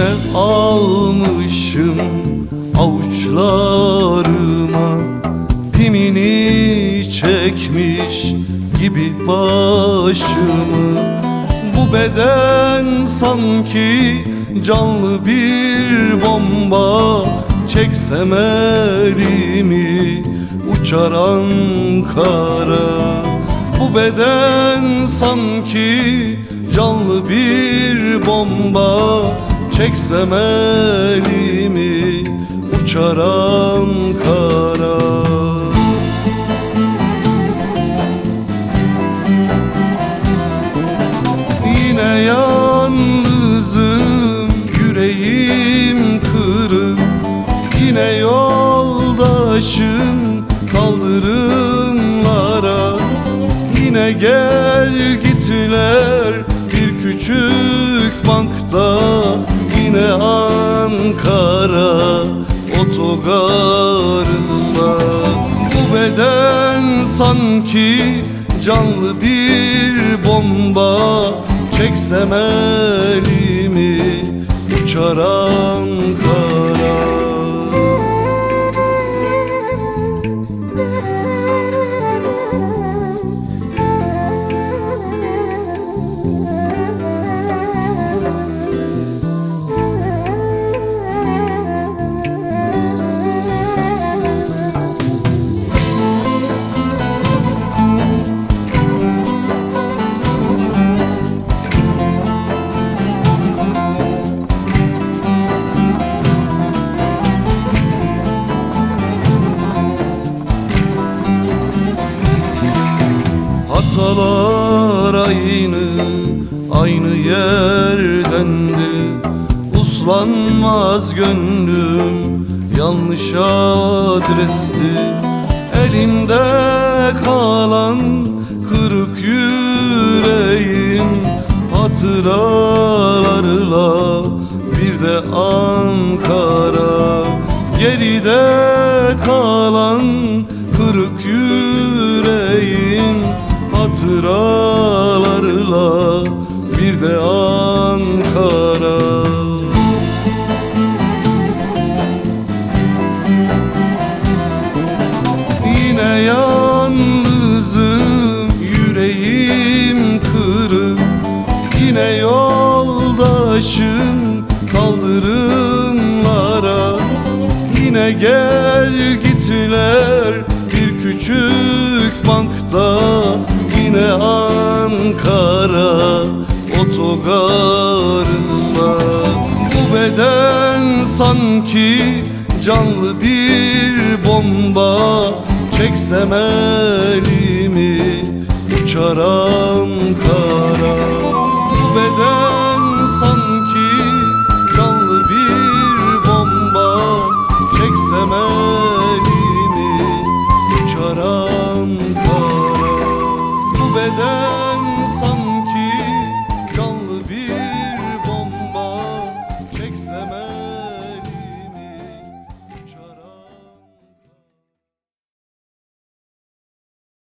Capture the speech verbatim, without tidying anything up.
Yine almışım avuçlarıma, pimini çekmiş gibi başımı. Bu beden sanki canlı bir bomba, çeksem elimi uçar Ankara. Bu beden sanki canlı bir bomba, çeksem elimi uçar Ankara. Yine yalnızım, yüreğim kırık. Yine yoldaşım kaldırımlara. Yine gel gittiler bir küçük bankta. Yine Ankara otogarında. Bu beden sanki canlı bir bomba, çeksem elimi uçar Ankara. Hatalar aynı, aynı yerdendi. Uslanmaz gönlüm, yanlış adresti. Elimde kalan kırık yüreğim, hatıralarla bir de Ankara. Geride kalan kırık yüreğim, hatıralarla bir de Ankara. Yine yalnızım, yüreğim kırık. Yine yoldaşım kaldırımlara. Yine gel gittiler bir küçük bankta. Yine Ankara otogarında. Bu beden sanki canlı bir bomba, çeksem elimi uçar Ankara. Bu beden sanki canlı bir bomba, çeksem elimi uçar Ankara. Bu beden